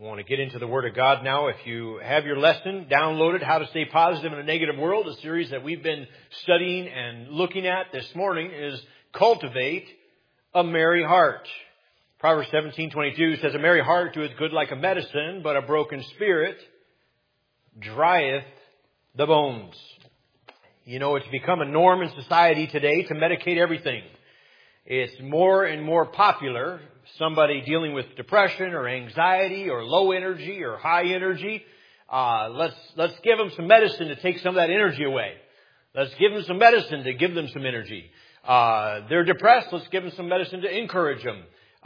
I want to get into the Word of God now. If you have your lesson downloaded, How to Stay Positive in a Negative World, a series that we've been studying and looking at this morning is Cultivate a Merry Heart. Proverbs 17:22 says, A merry heart doeth good like a medicine, but a broken spirit drieth the bones. You know, it's become a norm in society today to medicate everything. It's more and more popular. Somebody dealing with depression or anxiety or low energy or high energy, let's give them some medicine to take some of that energy away. Let's give them some medicine to give them some energy. They're depressed. Let's give them some medicine to encourage them.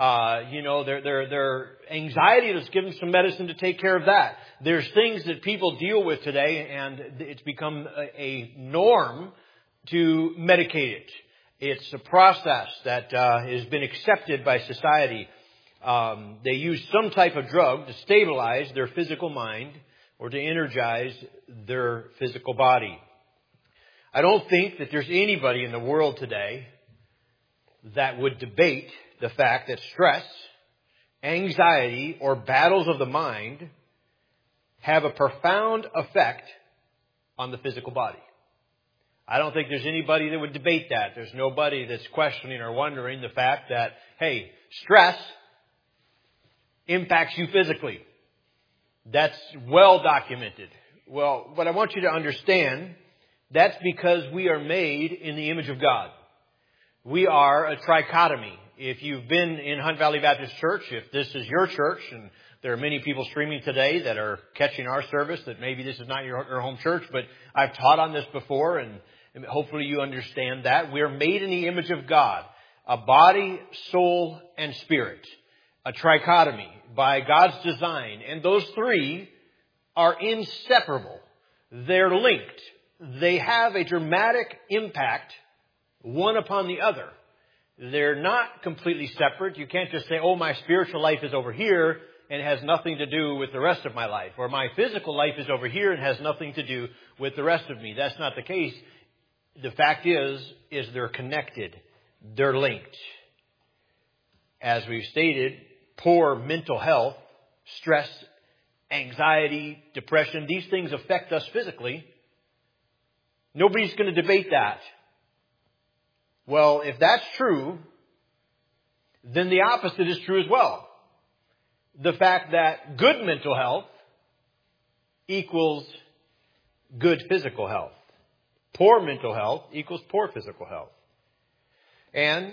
Their anxiety, let's give them some medicine to take care of that. There's things that people deal with today, and it's become a norm to medicate it. It's a process that has been accepted by society. They use some type of drug to stabilize their physical mind or to energize their physical body. I don't think that there's anybody in the world today that would debate the fact that stress, anxiety, or battles of the mind have a profound effect on the physical body. I don't think there's anybody that would debate that. There's nobody that's questioning or wondering the fact that, hey, stress impacts you physically. That's well documented. Well, what I want you to understand, that's because we are made in the image of God. We are a trichotomy. If you've been in Hunt Valley Baptist Church, if this is your church, and there are many people streaming today that are catching our service, that maybe this is not your home church, but I've taught on this before, and hopefully you understand that. We're made in the image of God, a body, soul, and spirit, a trichotomy by God's design. And those three are inseparable. They're linked. They have a dramatic impact one upon the other. They're not completely separate. You can't just say, oh, my spiritual life is over here and it has nothing to do with the rest of my life. Or my physical life is over here and has nothing to do with the rest of me. That's not the case. The fact is they're connected. They're linked. As we've stated, poor mental health, stress, anxiety, depression, these things affect us physically. Nobody's going to debate that. Well, if that's true, then the opposite is true as well. The fact that good mental health equals good physical health. Poor mental health equals poor physical health. And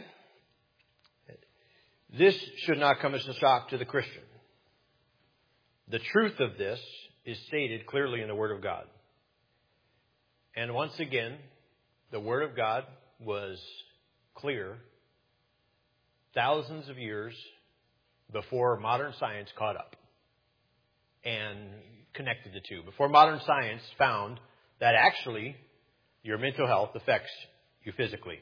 this should not come as a shock to the Christian. The truth of this is stated clearly in the Word of God. And once again, the Word of God was clear thousands of years before modern science caught up and connected the two. Before modern science found that actually your mental health affects you physically.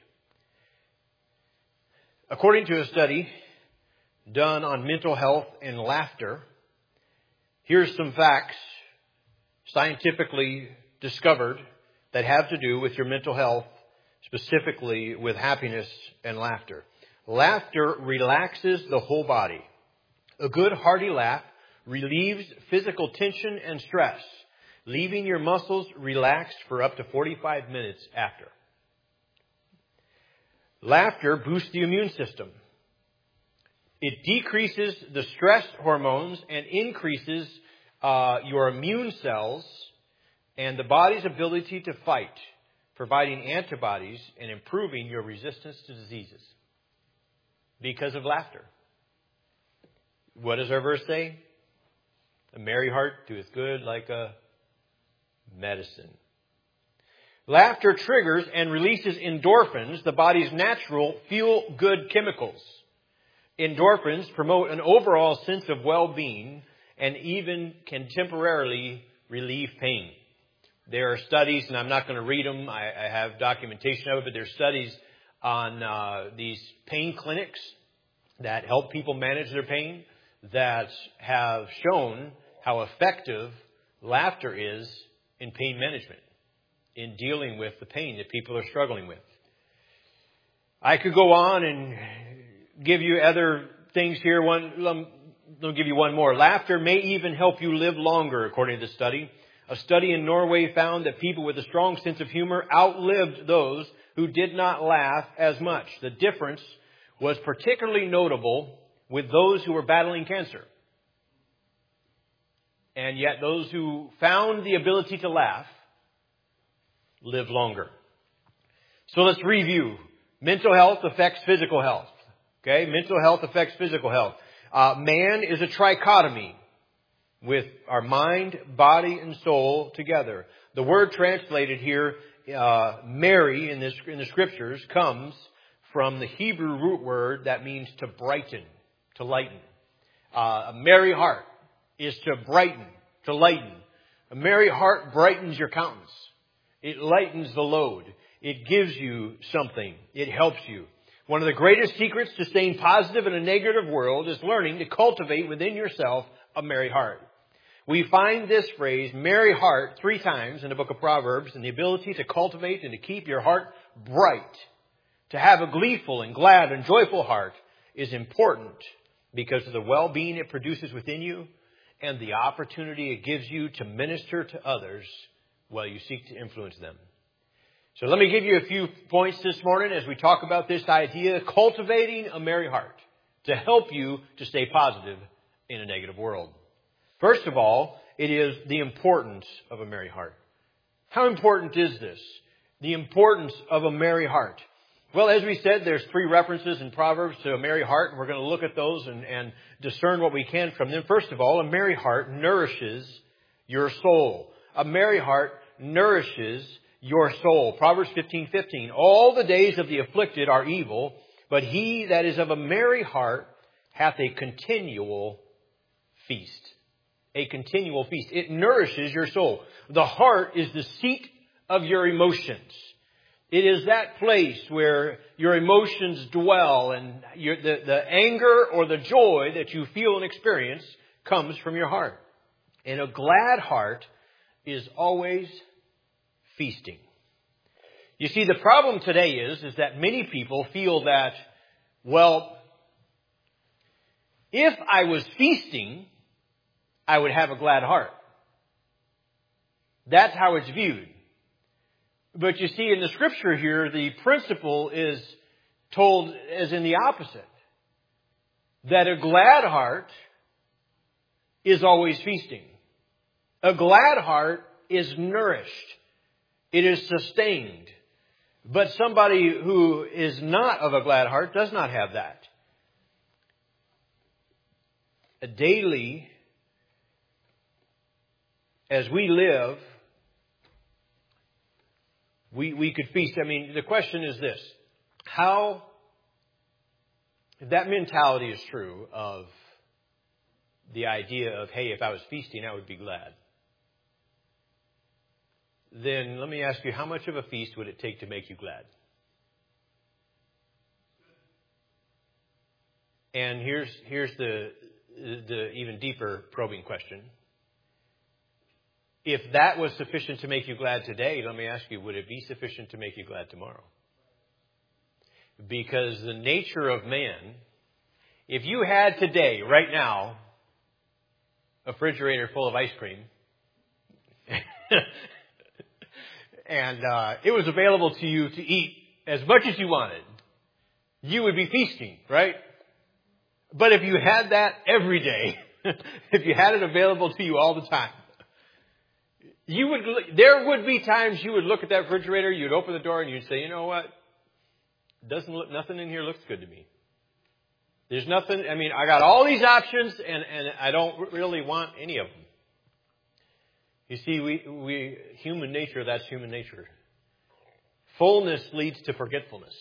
According to a study done on mental health and laughter, here's some facts scientifically discovered that have to do with your mental health, specifically with happiness and laughter. Laughter relaxes the whole body. A good hearty laugh relieves physical tension and stress, leaving your muscles relaxed for up to 45 minutes after. Laughter boosts the immune system. It decreases the stress hormones and increases your immune cells and the body's ability to fight, providing antibodies and improving your resistance to diseases because of laughter. What does our verse say? A merry heart doeth good like a medicine. Laughter triggers and releases endorphins, the body's natural feel-good chemicals. Endorphins promote an overall sense of well-being and even can temporarily relieve pain. There are studies, and I'm not going to read them. I have documentation of it, but there are studies on these pain clinics that help people manage their pain that have shown how effective laughter is in pain management, in dealing with the pain that people are struggling with. I could go on and give you other things here. I'll give you one more. Laughter may even help you live longer, according to the study. A study in Norway found that people with a strong sense of humor outlived those who did not laugh as much. The difference was particularly notable with those who were battling cancer. And yet those who found the ability to laugh lived longer. So let's review. Mental health affects physical health. Okay, mental health affects physical health. Man is a trichotomy with our mind, body, and soul together. The word translated here, Mary, in the scriptures, comes from the Hebrew root word that means to brighten, to lighten. A merry heart is to brighten, to lighten. A merry heart brightens your countenance. It lightens the load. It gives you something. It helps you. One of the greatest secrets to staying positive in a negative world is learning to cultivate within yourself a merry heart. We find this phrase, merry heart, 3 times in the book of Proverbs, and the ability to cultivate and to keep your heart bright. To have a gleeful and glad and joyful heart is important because of the well-being it produces within you and the opportunity it gives you to minister to others while you seek to influence them. So let me give you a few points this morning as we talk about this idea, cultivating a merry heart, to help you to stay positive in a negative world. First of all, it is the importance of a merry heart. How important is this? The importance of a merry heart. Well, as we said, there's 3 references in Proverbs to a merry heart, and we're going to look at those and discern what we can from them. First of all, a merry heart nourishes your soul. A merry heart nourishes your soul. Proverbs 15:15. All the days of the afflicted are evil, but he that is of a merry heart hath a continual feast. A continual feast. It nourishes your soul. The heart is the seat of your emotions. It is that place where your emotions dwell, and the anger or the joy that you feel and experience comes from your heart. And a glad heart is always feasting. You see, the problem today is that many people feel that, well, if I was feasting, I would have a glad heart. That's how it's viewed. But you see, in the scripture here, the principle is told as in the opposite. That a glad heart is always feasting. A glad heart is nourished. It is sustained. But somebody who is not of a glad heart does not have that. Daily, as we live, we could feast. I mean, the question is this. How, if that mentality is true of the idea of, hey, if I was feasting, I would be glad. Then let me ask you, how much of a feast would it take to make you glad? And here's the even deeper probing question. If that was sufficient to make you glad today, let me ask you, would it be sufficient to make you glad tomorrow? Because the nature of man, if you had today, right now, a refrigerator full of ice cream, and it was available to you to eat as much as you wanted, you would be feasting, right? But if you had that every day, if you had it available to you all the time, there would be times you would look at that refrigerator, you'd open the door and you'd say, you know what? Nothing in here looks good to me. There's nothing, I mean, I got all these options and I don't really want any of them. You see, we human nature, that's human nature. Fullness leads to forgetfulness.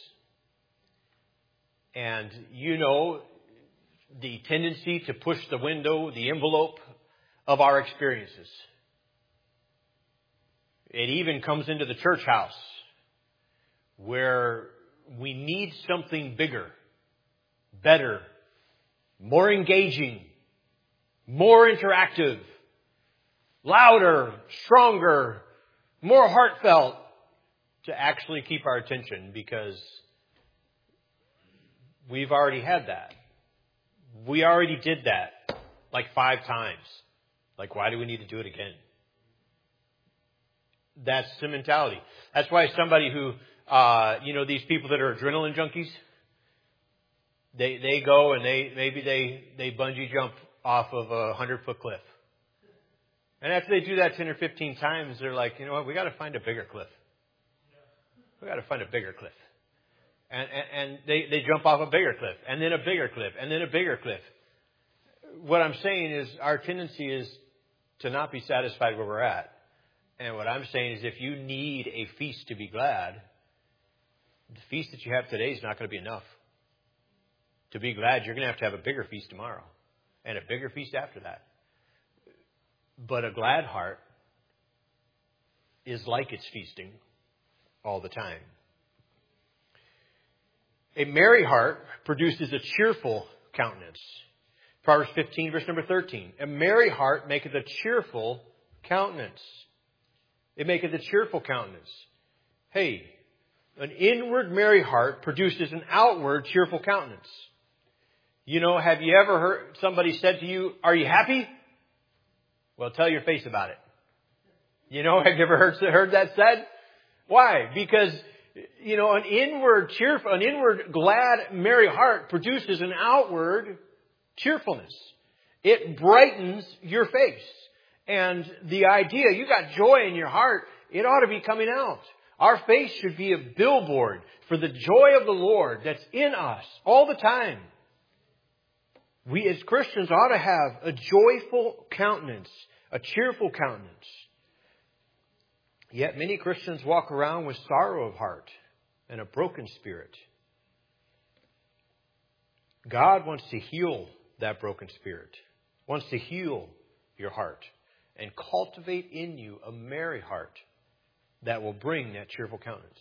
And you know the tendency to push the envelope of our experiences. It even comes into the church house where we need something bigger, better, more engaging, more interactive, louder, stronger, more heartfelt to actually keep our attention because we've already had that. We already did that. like 5 times. Like, why do we need to do it again? That's the mentality. That's why somebody who, these people that are adrenaline junkies, they go and they bungee jump off of a 100-foot cliff. And after they do that 10 or 15 times, they're like, you know what, we got to find a bigger cliff. We got to find a bigger cliff. And they jump off a bigger cliff, and then a bigger cliff, and then a bigger cliff. What I'm saying is our tendency is to not be satisfied where we're at. And what I'm saying is if you need a feast to be glad, the feast that you have today is not going to be enough. To be glad, you're going to have a bigger feast tomorrow, and a bigger feast after that. But a glad heart is like it's feasting all the time. A merry heart produces a cheerful countenance. Proverbs 15, verse number 13. A merry heart maketh a cheerful countenance. It maketh a cheerful countenance. Hey, an inward merry heart produces an outward cheerful countenance. You know, have you ever heard somebody said to you, are you happy? Well, tell your face about it. You know, have you ever heard that said? Why? Because, you know, an inward glad, merry heart produces an outward cheerfulness. It brightens your face. And the idea, you got joy in your heart, it ought to be coming out. Our face should be a billboard for the joy of the Lord that's in us all the time. We as Christians ought to have a joyful countenance, a cheerful countenance. Yet many Christians walk around with sorrow of heart and a broken spirit. God wants to heal that broken spirit, wants to heal your heart and cultivate in you a merry heart that will bring that cheerful countenance.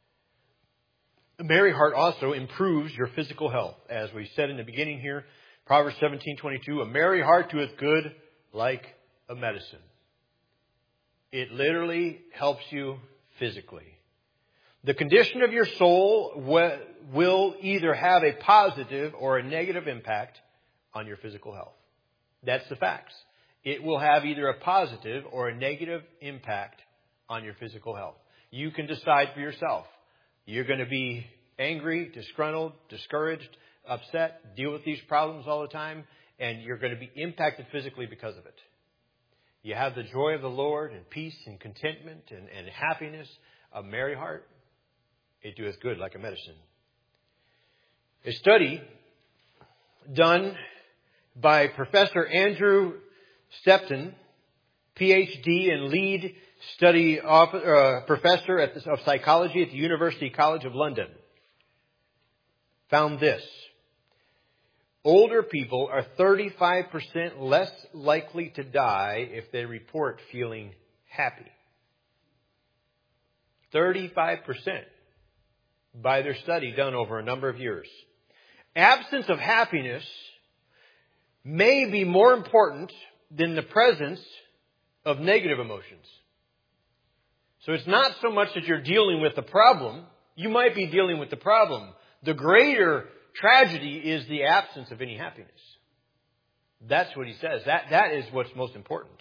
A merry heart also improves your physical health. As we said in the beginning here, Proverbs 17:22, a merry heart doeth good like a medicine. It literally helps you physically. The condition of your soul will either have a positive or a negative impact on your physical health. That's the facts. It will have either a positive or a negative impact on your physical health. You can decide for yourself. You're going to be angry, disgruntled, discouraged, upset, deal with these problems all the time, and you're going to be impacted physically because of it. You have the joy of the Lord and peace and contentment and happiness, a merry heart. It doeth good like a medicine. A study done by Professor Andrew Stepton, Ph.D. and lead study professor of psychology at the University College of London, found this. Older people are 35% less likely to die if they report feeling happy. 35% by their study done over a number of years. Absence of happiness may be more important than the presence of negative emotions. So it's not so much that you're dealing with the problem. You might be dealing with the problem. The greater tragedy is the absence of any happiness. That's what he says. That is what's most important.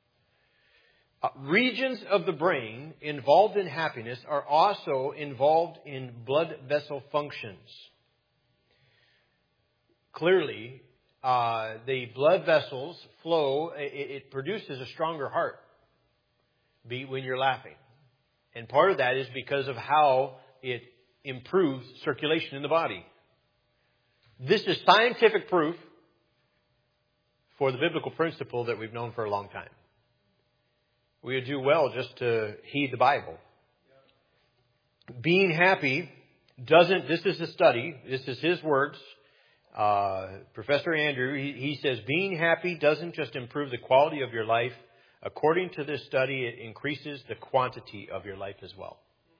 Regions of the brain involved in happiness are also involved in blood vessel functions. Clearly, the blood vessels flow. It produces a stronger heart beat when you're laughing. And part of that is because of how it improves circulation in the body. This is scientific proof for the biblical principle that we've known for a long time. We would do well just to heed the Bible. Being happy doesn't, this is a study, this is his words. Professor Andrew, he says, being happy doesn't just improve the quality of your life. According to this study, it increases the quantity of your life as well.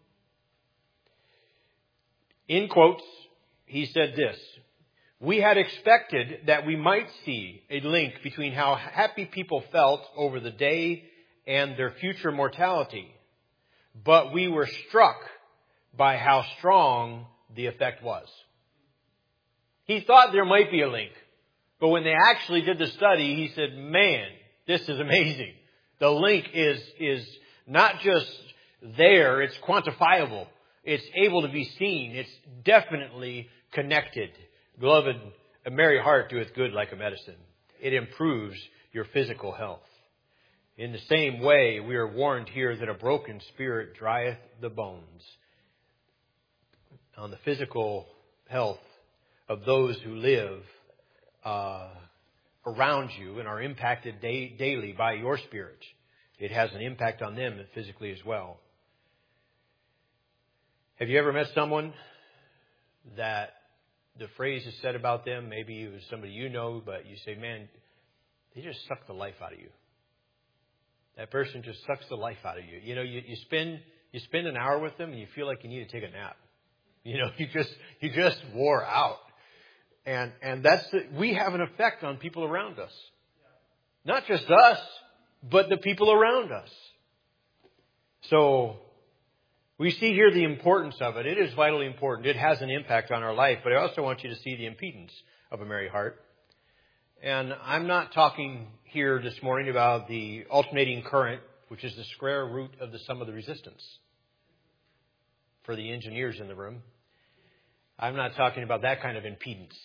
In quotes, he said this, we had expected that we might see a link between how happy people felt over the day and their future mortality, but we were struck by how strong the effect was. He thought there might be a link, But when they actually did the study, he said, man, this is amazing. The link is not just there, it's quantifiable. It's able to be seen. It's definitely connected. Beloved, a merry heart doeth good like a medicine. It improves your physical health. In the same way, we are warned here that a broken spirit drieth the bones. On the physical health of those who live around you and are impacted daily by your spirit, it has an impact on them physically as well. Have you ever met someone that the phrase is said about them, maybe it was somebody you know, but you say, man, they just suck the life out of you. That person just sucks the life out of you. You know, you spend an hour with them and you feel like you need to take a nap. You know, you just wore out. And we have an effect on people around us. Not just us, but the people around us. So we see here the importance of it. It is vitally important. It has an impact on our life. But I also want you to see the impedance of a merry heart. And I'm not talking here this morning about the alternating current, which is the square root of the sum of the resistance. For the engineers in the room, I'm not talking about that kind of impedance.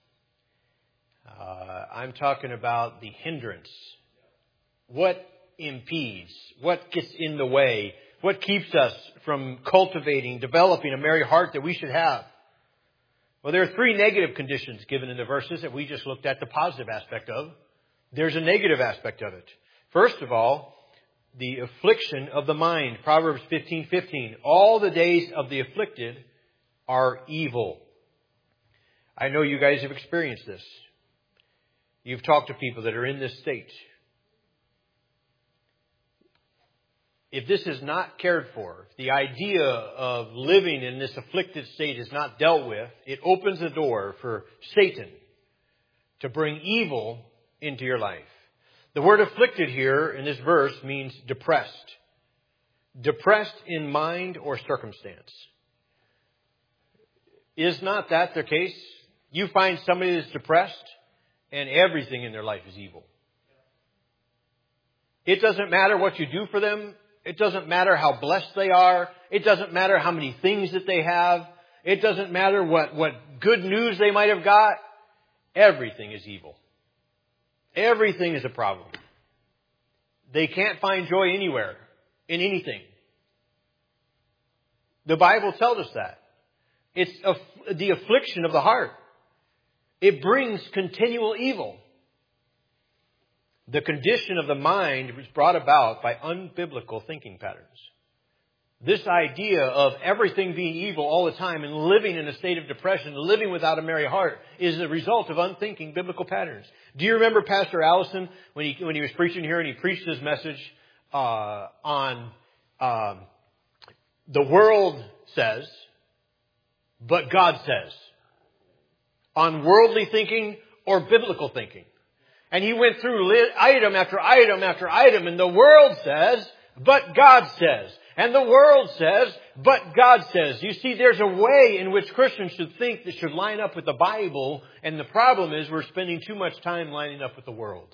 I'm talking about the hindrance. What impedes? What gets in the way? What keeps us from cultivating, developing a merry heart that we should have? Well, there are three negative conditions given in the verses that we just looked at the positive aspect of. There's a negative aspect of it. First of all, the affliction of the mind. Proverbs 15:15. All the days of the afflicted are evil. I know you guys have experienced this. You've talked to people that are in this state. If this is not cared for, if the idea of living in this afflicted state is not dealt with, it opens the door for Satan to bring evil into your life. The word afflicted here in this verse means depressed. Depressed in mind or circumstance. Is not that the case? You find somebody that's depressed and everything in their life is evil. It doesn't matter what you do for them. It doesn't matter how blessed they are. It doesn't matter how many things that they have. It doesn't matter what good news they might have got. Everything is evil. Everything is a problem. They can't find joy anywhere, in anything. The Bible tells us that. It's the affliction of the heart. It brings continual evil. The condition of the mind was brought about by unbiblical thinking patterns. This idea of everything being evil all the time and living in a state of depression, living without a merry heart, is a result of unthinking biblical patterns. Do you remember Pastor Allison when he was preaching here and he preached his message on the world says, but God says, on worldly thinking or biblical thinking? And he went through item after item after item, and the world says, but God says. And the world says, but God says. You see, there's a way in which Christians should think that should line up with the Bible, and the problem is we're spending too much time lining up with the world.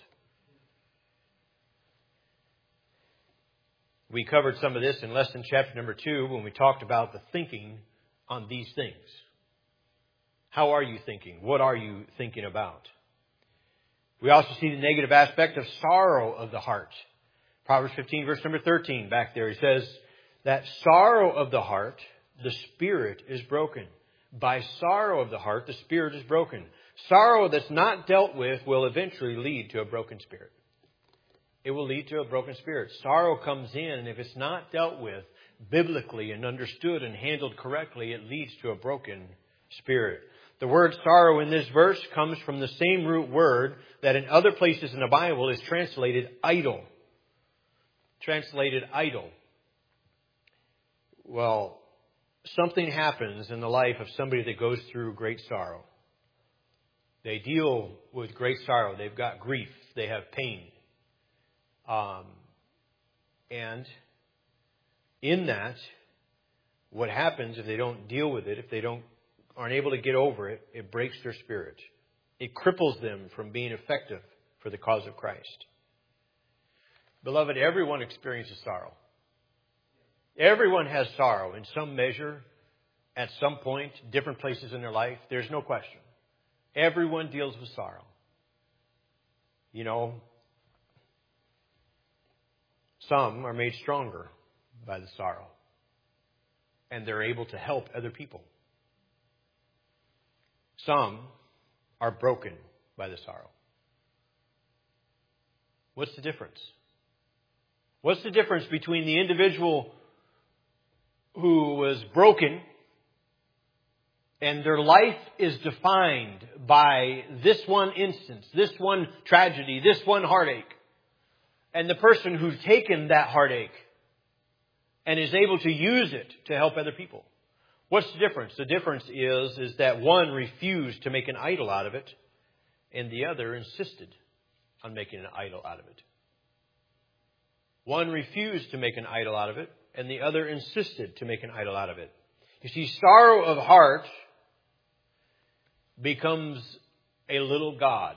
We covered some of this in lesson chapter number 2 when we talked about the thinking on these things. How are you thinking? What are you thinking about? We also see the negative aspect of sorrow of the heart. Proverbs 15, verse number 13, back there, he says that sorrow of the heart, the spirit is broken. By sorrow of the heart, the spirit is broken. Sorrow that's not dealt with will eventually lead to a broken spirit. It will lead to a broken spirit. Sorrow comes in, and if it's not dealt with biblically and understood and handled correctly, it leads to a broken spirit. The word sorrow in this verse comes from the same root word that in other places in the Bible is translated idle. Translated idle. Well, something happens in the life of somebody that goes through great sorrow. They deal with great sorrow. They've got grief. They have pain. And in that, what happens if they don't deal with it, if they aren't able to get over it, it breaks their spirit. It cripples them from being effective for the cause of Christ. Beloved, everyone experiences sorrow. Everyone has sorrow in some measure, at some point, different places in their life. There's no question. Everyone deals with sorrow. You know, some are made stronger by the sorrow, and they're able to help other people. Some are broken by the sorrow. What's the difference? What's the difference between the individual who was broken and their life is defined by this one instance, this one tragedy, this one heartache, and the person who's taken that heartache and is able to use it to help other people? What's the difference? The difference is that one refused to make an idol out of it, and the other insisted on making an idol out of it. One refused to make an idol out of it, and the other insisted to make an idol out of it. You see, sorrow of heart becomes a little God.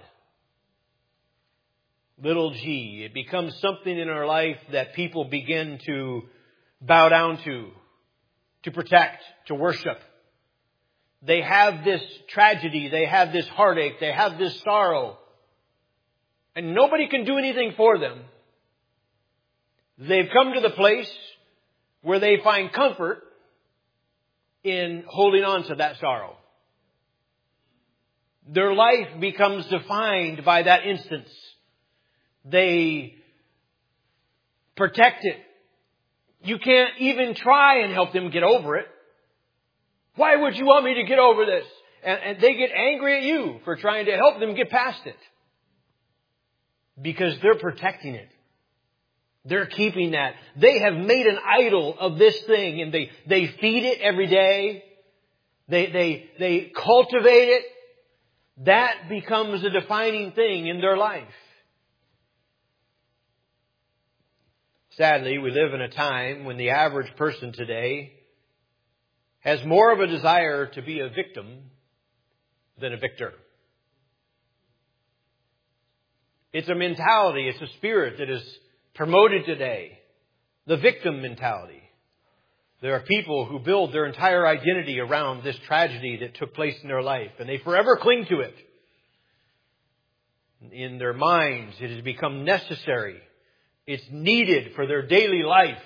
Little g. It becomes something in our life that people begin to bow down to protect, to worship. They have this tragedy, they have this heartache, they have this sorrow, and nobody can do anything for them. They've come to the place where they find comfort in holding on to that sorrow. Their life becomes defined by that instance. They protect it. You can't even try and help them get over it. Why would you want me to get over this? And they get angry at you for trying to help them get past it. Because they're protecting it. They're keeping that. They have made an idol of this thing, and they feed it every day. They cultivate it. That becomes a defining thing in their life. Sadly, we live in a time when the average person today has more of a desire to be a victim than a victor. It's a mentality, it's a spirit that is promoted today. The victim mentality. There are people who build their entire identity around this tragedy that took place in their life, and they forever cling to it. In their minds, it has become necessary. It's needed for their daily life.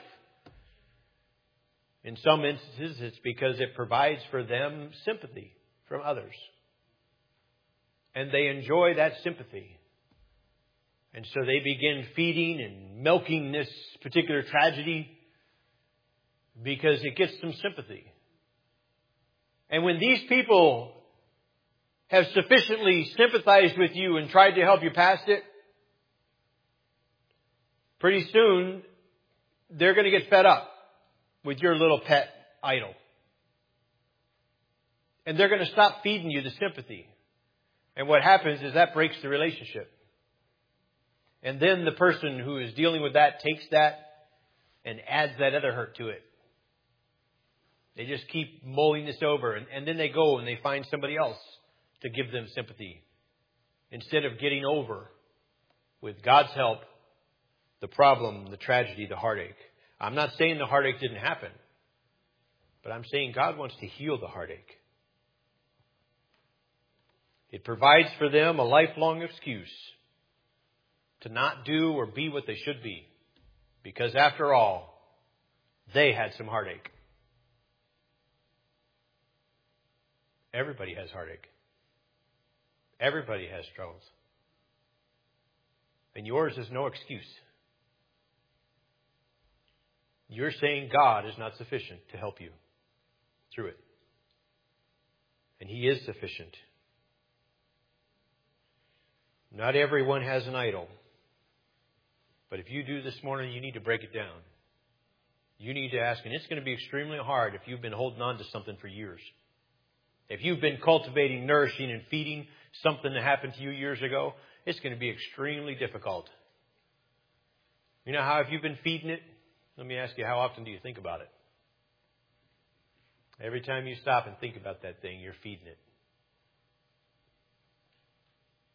In some instances, it's because it provides for them sympathy from others. And they enjoy that sympathy. And so they begin feeding and milking this particular tragedy because it gets some sympathy. And when these people have sufficiently sympathized with you and tried to help you past it, pretty soon they're going to get fed up with your little pet idol. And they're going to stop feeding you the sympathy. And what happens is that breaks the relationship. And then the person who is dealing with that takes that and adds that other hurt to it. They just keep mulling this over. And then they go and they find somebody else to give them sympathy. Instead of getting over, with God's help, the problem, the tragedy, the heartache. I'm not saying the heartache didn't happen. But I'm saying God wants to heal the heartache. It provides for them a lifelong excuse to not do or be what they should be. Because after all, they had some heartache. Everybody has heartache. Everybody has struggles. And yours is no excuse. You're saying God is not sufficient to help you through it. And He is sufficient. Not everyone has an idol. But if you do this morning, you need to break it down. You need to ask, and it's going to be extremely hard if you've been holding on to something for years. If you've been cultivating, nourishing, and feeding something that happened to you years ago, it's going to be extremely difficult. You know how if you've been feeding it? Let me ask you, how often do you think about it? Every time you stop and think about that thing, you're feeding it.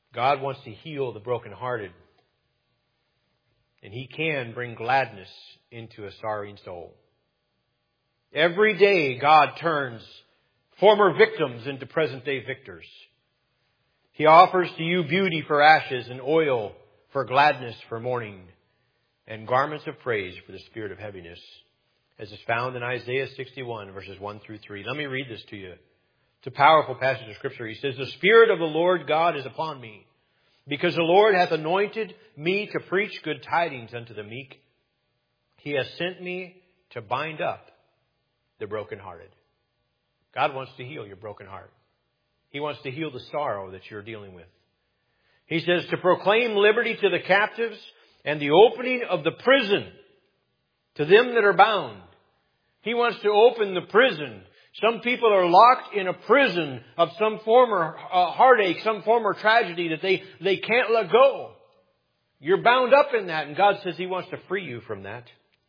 God wants to heal the brokenhearted. And He can bring gladness into a sorrowing soul. Every day God turns former victims into present-day victors. He offers to you beauty for ashes and oil for gladness for mourning and garments of praise for the spirit of heaviness, as is found in Isaiah 61, verses 1 through 3. Let me read this to you. It's a powerful passage of Scripture. He says, "The Spirit of the Lord God is upon me, because the Lord hath anointed me to preach good tidings unto the meek. He has sent me to bind up the brokenhearted." God wants to heal your broken heart. He wants to heal the sorrow that you're dealing with. He says to proclaim liberty to the captives and the opening of the prison to them that are bound. He wants to open the prison. Some people are locked in a prison of some former heartache, some former tragedy that they can't let go. You're bound up in that, and God says He wants to free you from that.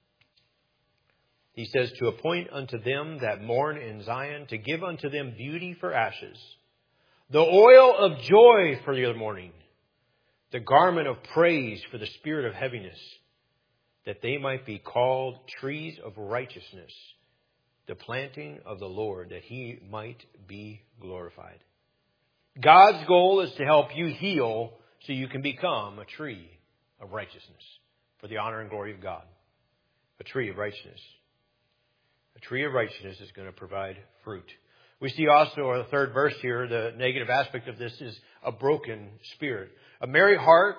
He says to appoint unto them that mourn in Zion, to give unto them beauty for ashes, the oil of joy for your mourning, the garment of praise for the spirit of heaviness, that they might be called trees of righteousness, the planting of the Lord, that He might be glorified. God's goal is to help you heal so you can become a tree of righteousness for the honor and glory of God. A tree of righteousness. A tree of righteousness is going to provide fruit. We see also in the third verse here, the negative aspect of this is a broken spirit. A merry heart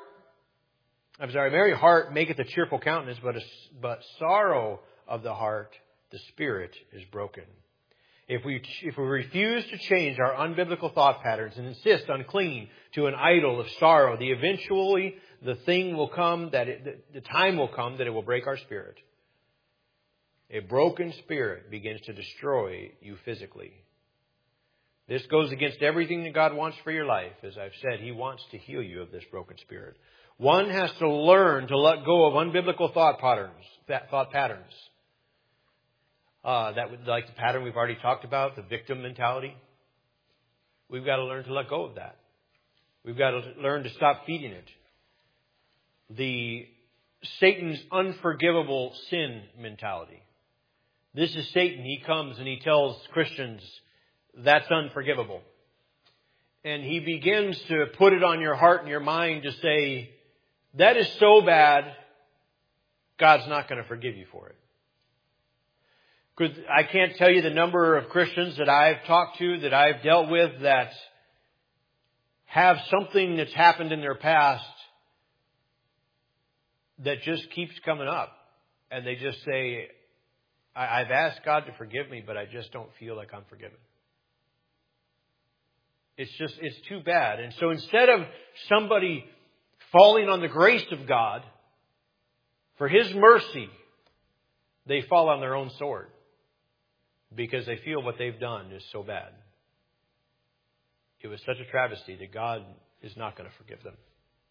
maketh a cheerful countenance, but sorrow of the heart, the spirit is broken. If we refuse to change our unbiblical thought patterns and insist on clinging to an idol of sorrow, eventually the time will come that it will break our spirit. A broken spirit begins to destroy you physically. This goes against everything that God wants for your life. As I've said, He wants to heal you of this broken spirit. One has to learn to let go of unbiblical thought patterns. Like the pattern we've already talked about, the victim mentality. We've got to learn to let go of that. We've got to learn to stop feeding it. The Satan's unforgivable sin mentality. This is Satan. He comes and he tells Christians, that's unforgivable. And he begins to put it on your heart and your mind to say, that is so bad, God's not going to forgive you for it. Because I can't tell you the number of Christians that I've talked to, that I've dealt with, that have something that's happened in their past that just keeps coming up. And they just say, I've asked God to forgive me, but I just don't feel like I'm forgiven. It's too bad. And so instead of somebody falling on the grace of God for His mercy, they fall on their own sword because they feel what they've done is so bad. It was such a travesty that God is not going to forgive them.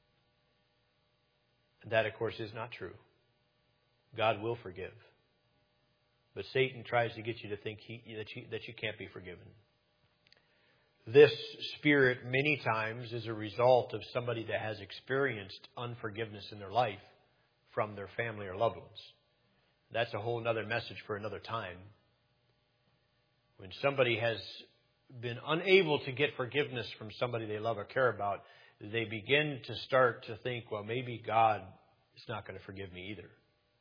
And that, of course, is not true. God will forgive. But Satan tries to get you to think that you can't be forgiven. This spirit many times is a result of somebody that has experienced unforgiveness in their life from their family or loved ones. That's a whole other message for another time. When somebody has been unable to get forgiveness from somebody they love or care about, they begin to start to think, well, maybe God is not going to forgive me either.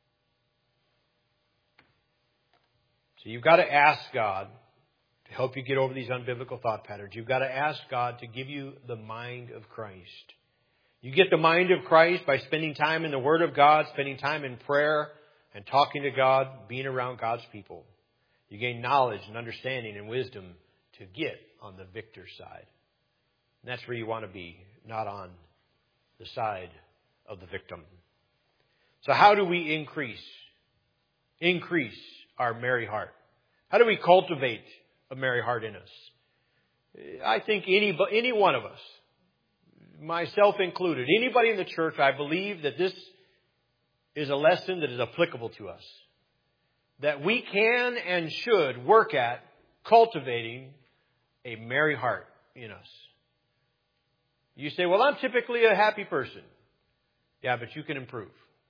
So you've got to ask God to help you get over these unbiblical thought patterns. You've got to ask God to give you the mind of Christ. You get the mind of Christ by spending time in the Word of God, spending time in prayer and talking to God, being around God's people. You gain knowledge and understanding and wisdom to get on the victor's side. And that's where you want to be, not on the side of the victim. So how do we increase our merry heart? How do we cultivate a merry heart in us? I think any one of us, myself included, anybody in the church, I believe that this is a lesson that is applicable to us. That we can and should work at cultivating a merry heart in us. You say, well, I'm typically a happy person. Yeah, but you can improve.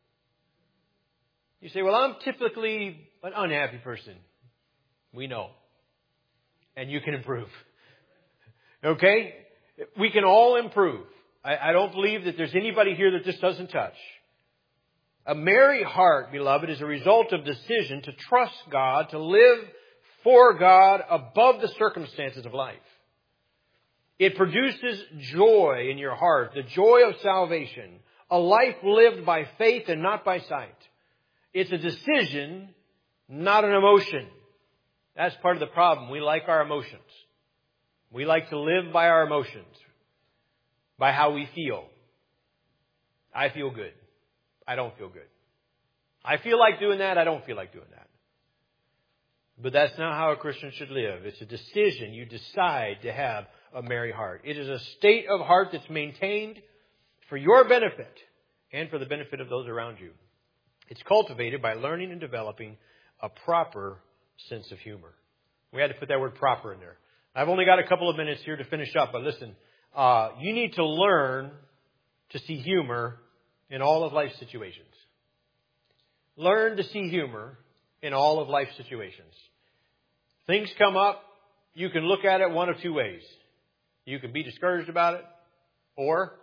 You say, well, I'm typically an unhappy person. We know. And you can improve. Okay? We can all improve. I don't believe that there's anybody here that this doesn't touch. A merry heart, beloved, is a result of decision to trust God, to live for God above the circumstances of life. It produces joy in your heart, the joy of salvation, a life lived by faith and not by sight. It's a decision, not an emotion. That's part of the problem. We like our emotions. We like to live by our emotions, by how we feel. I feel good. I don't feel good. I feel like doing that. I don't feel like doing that. But that's not how a Christian should live. It's a decision. You decide to have a merry heart. It is a state of heart that's maintained for your benefit and for the benefit of those around you. It's cultivated by learning and developing a proper sense of humor. We had to put that word proper in there. I've only got a couple of minutes here to finish up, but listen, you need to learn to see humor in all of life's situations. Learn to see humor in all of life's situations. Things come up, you can look at it one of two ways. You can be discouraged about it, or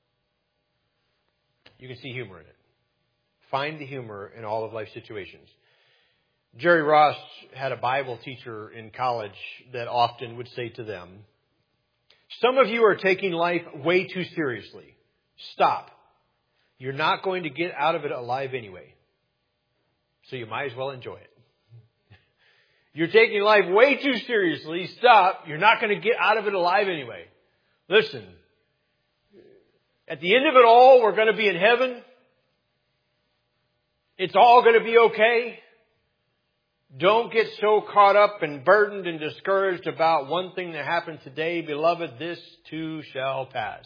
you can see humor in it. Find the humor in all of life's situations. Jerry Ross had a Bible teacher in college that often would say to them, some of you are taking life way too seriously. Stop. You're not going to get out of it alive anyway. So you might as well enjoy it. You're taking life way too seriously. Stop. You're not going to get out of it alive anyway. Listen. At the end of it all, we're going to be in heaven. It's all going to be okay. Don't get so caught up and burdened and discouraged about one thing that happened today. Beloved, this too shall pass.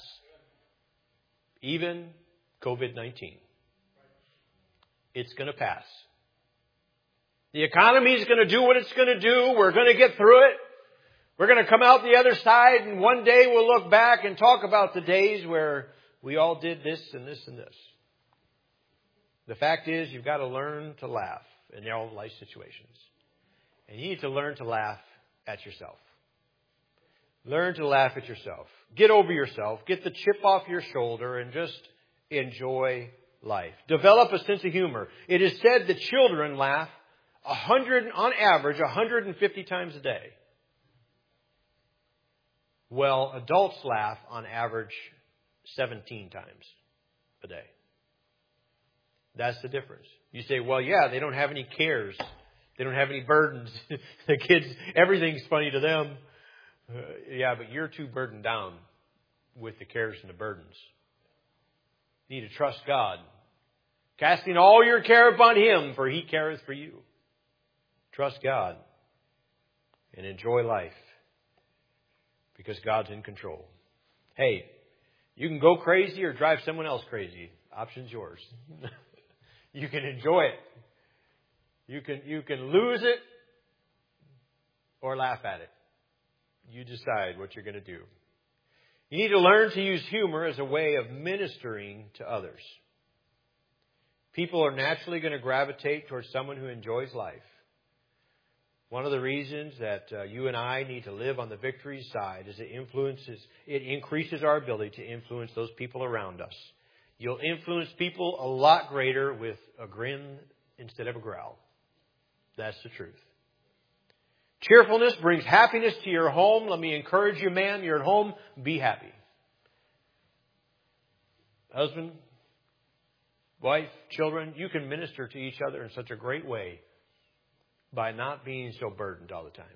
Even COVID-19. It's going to pass. The economy is going to do what it's going to do. We're going to get through it. We're going to come out the other side, and one day we'll look back and talk about the days where we all did this and this and this. The fact is, you've got to learn to laugh in all life situations. And you need to learn to laugh at yourself. Learn to laugh at yourself. Get over yourself. Get the chip off your shoulder and just enjoy life. Develop a sense of humor. It is said that children laugh on average 150 times a day. Well, adults laugh on average 17 times a day. That's the difference. You say, well, yeah, they don't have any cares. They don't have any burdens. The kids, everything's funny to them. Yeah, but you're too burdened down with the cares and the burdens. You need to trust God. Casting all your care upon Him, for He careth for you. Trust God and enjoy life because God's in control. Hey, you can go crazy or drive someone else crazy. Option's yours. You can enjoy it. You can lose it or laugh at it. You decide what you're going to do. You need to learn to use humor as a way of ministering to others. People are naturally going to gravitate towards someone who enjoys life. One of the reasons that you and I need to live on the victory side is it increases our ability to influence those people around us. You'll influence people a lot greater with a grin instead of a growl. That's the truth. Cheerfulness brings happiness to your home. Let me encourage you, man, you're at home, be happy. Husband, wife, children, you can minister to each other in such a great way by not being so burdened all the time.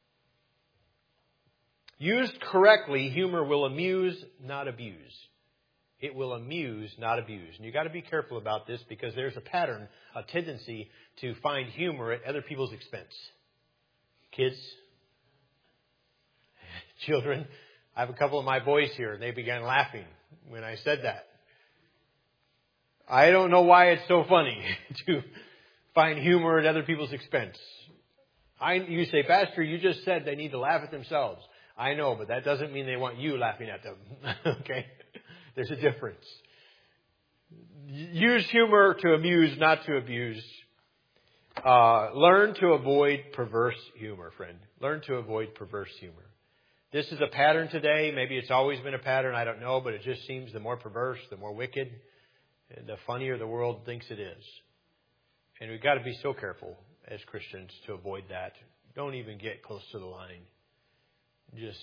Used correctly, humor will amuse, not abuse. It will amuse, not abuse. And you've got to be careful about this because there's a pattern, a tendency to find humor at other people's expense. Kids, children, I have a couple of my boys here and they began laughing when I said that. I don't know why it's so funny to find humor at other people's expense. You say, Pastor, you just said they need to laugh at themselves. I know, but that doesn't mean they want you laughing at them. Okay? There's a difference. Use humor to amuse, not to abuse. Learn to avoid perverse humor, friend. Learn to avoid perverse humor. This is a pattern today. Maybe it's always been a pattern. I don't know. But it just seems the more perverse, the more wicked, the funnier the world thinks it is. And we've got to be so careful as Christians to avoid that. Don't even get close to the line. Just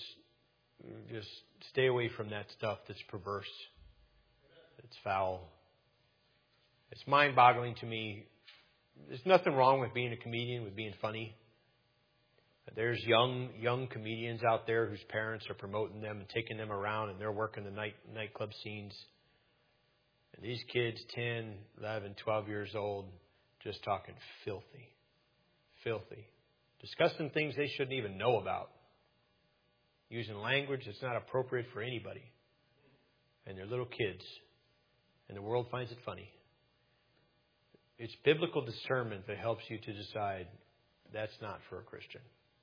stay away from that stuff that's perverse, that's foul. It's mind-boggling to me. There's nothing wrong with being a comedian, with being funny. There's young comedians out there whose parents are promoting them and taking them around, and they're working the nightclub scenes. And these kids, 10, 11, 12 years old, just talking filthy. Discussing things they shouldn't even know about. Using language that's not appropriate for anybody. And they're little kids. And the world finds it funny. It's biblical discernment that helps you to decide that's not for a Christian.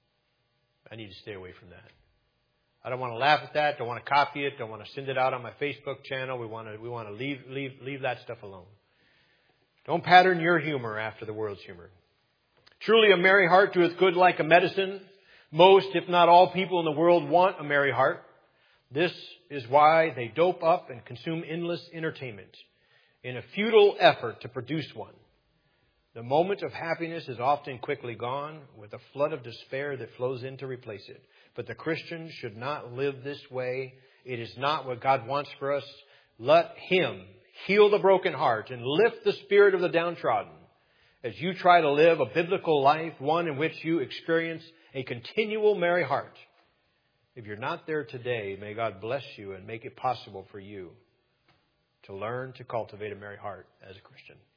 I need to stay away from that. I don't want to laugh at that. Don't want to copy it. Don't want to send it out on my Facebook channel. We want to leave that stuff alone. Don't pattern your humor after the world's humor. Truly, a merry heart doeth good like a medicine. Most, if not all, people in the world want a merry heart. This is why they dope up and consume endless entertainment in a futile effort to produce one. The moment of happiness is often quickly gone with a flood of despair that flows in to replace it. But the Christian should not live this way. It is not what God wants for us. Let Him heal the broken heart and lift the spirit of the downtrodden as you try to live a biblical life, one in which you experience a continual merry heart. If you're not there today, may God bless you and make it possible for you to learn to cultivate a merry heart as a Christian.